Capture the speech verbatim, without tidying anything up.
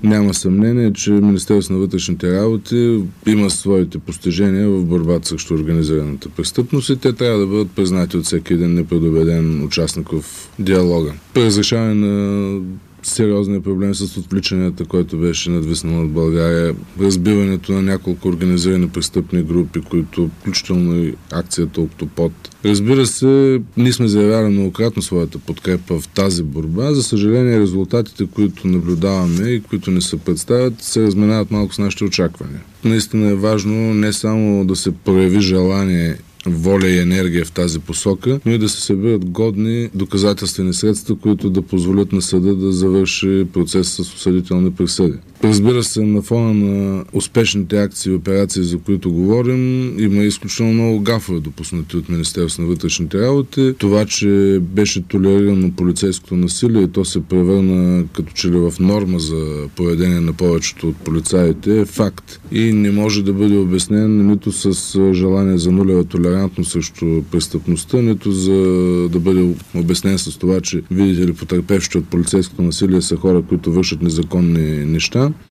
Няма съмнение, че Министерството на вътрешните работи има своите постижения в борбата срещу организираната престъпност и те трябва да бъдат признати от всеки един непредубеден участник в диалога. При разрешаване на сериозният проблем с отвличанията, който беше надвиснал над България, разбиването на няколко организирани престъпни групи, които включително и акцията Октопод. Разбира се, ние сме заявяли многократно своята подкрепа в тази борба. За съжаление, резултатите, които наблюдаваме и които ни се представят, се разминават малко с нашите очаквания. Наистина е важно не само да се прояви желание, воля и енергия в тази посока, но и да се събират годни доказателствени средства, които да позволят на съда да завърши процес с осъдителни присъди. Разбира се, на фона на успешните акции и операции, за които говорим, има изключително много гафове допуснати от Министерството на вътрешните работи. Това, че беше толерирано полицейското насилие и то се превърна като че ли в норма за поведение на повечето от полицаите, е факт. И не може да бъде обяснен нито с желание за нулева толерантност срещу престъпността, нито за да бъде обяснен с това, че, видите ли, потърпевшите от полицейското насилие са хора, които вършат незаконни неща.